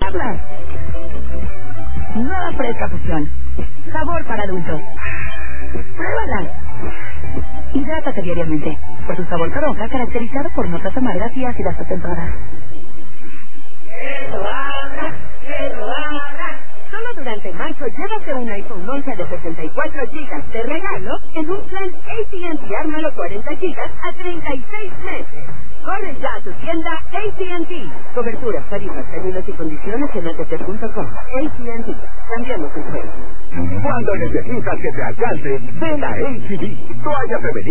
probarlas. Nueva Fresca Fusión. Sabor para adultos. ¡Pruébala! Hidrátate diariamente, por su sabor toronja caracterizado por notas amargas y ácidas acentuadas. Solo durante marzo llévate un iPhone 11 de 64 GB de regalo en un plan AT&T Ármalo 40 GB a 36 meses. Corre ya a tu tienda AT&T. Coberturas, tarifas, términos y condiciones en att.com. AT&T. Cambiamos el juego. Cuando necesitas que te alcance, ven a H-D. Toallas femeninas.